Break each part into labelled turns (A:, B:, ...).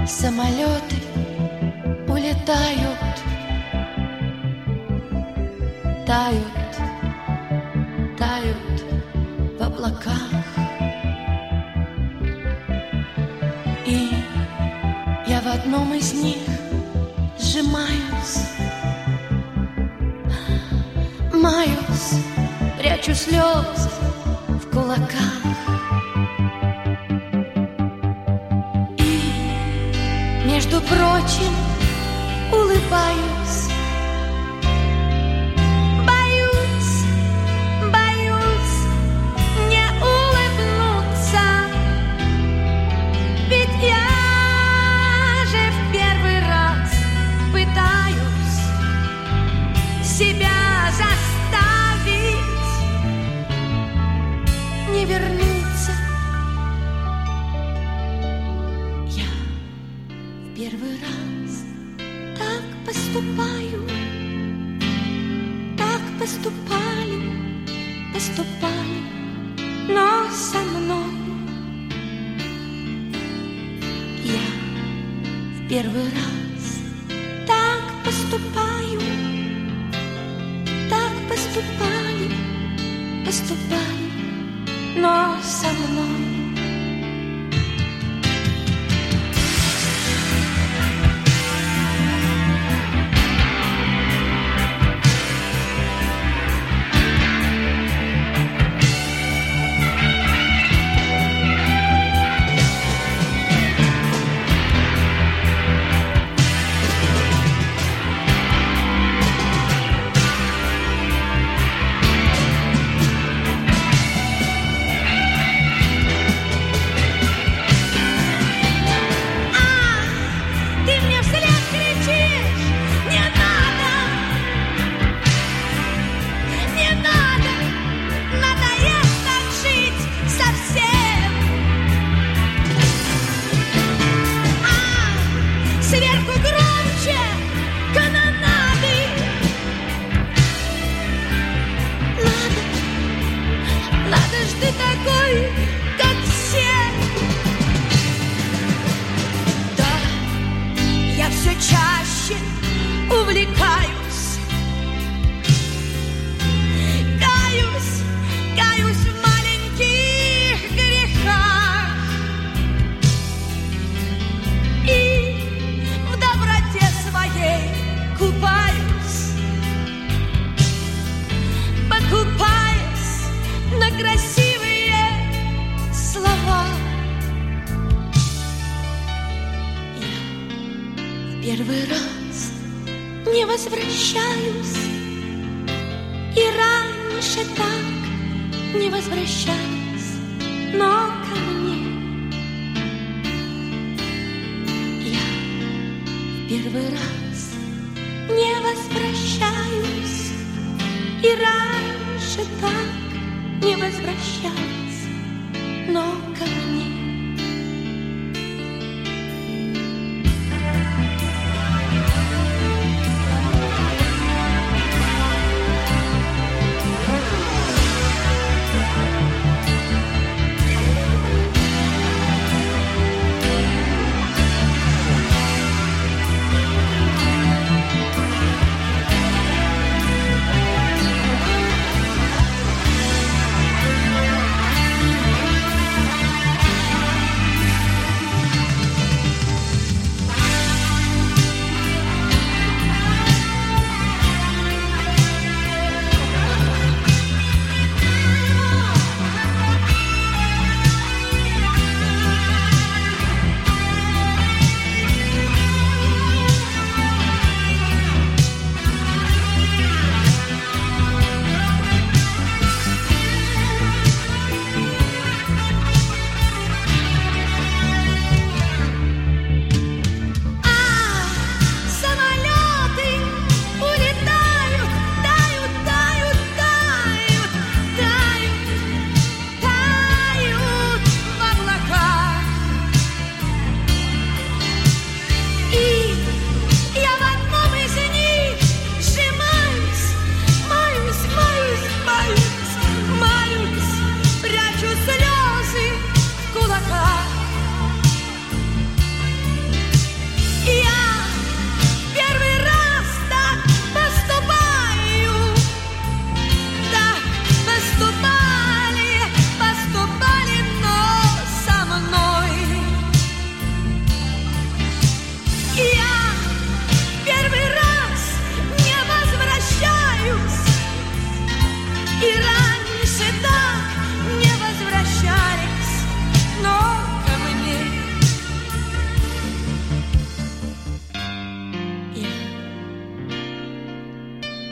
A: Самолеты улетают, тают, тают в облаках. И я в одном из них сжимаюсь, маюсь, прячу слезы в кулаках. Между прочим, улыбаюсь. Боюсь, боюсь не улыбнуться, ведь я же в первый раз пытаюсь себя заставить не вернуться. Первый раз так поступаю, так поступали, поступали, но со мной я в первый раз так поступаю, так поступали, поступали, но со мной. Чаще увлекаюсь, каюсь в маленьких грехах и в доброте своей купаюсь, покупаясь на красивые слова. Первый раз не возвращаюсь, и раньше так не возвращаюсь, но ко мне я в первый раз не возвращаюсь, и раньше так не возвращаюсь, но ко мне.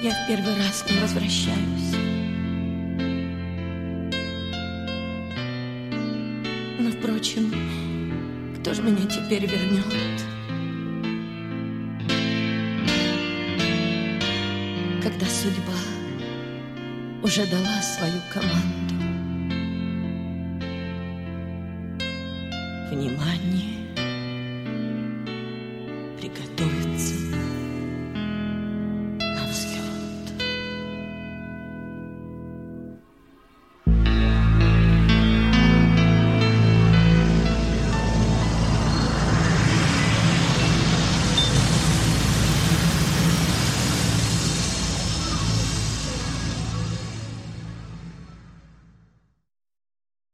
A: Я в первый раз не возвращаюсь. Но, впрочем, кто же меня теперь вернет? Когда судьба уже дала свою команду. Внимание!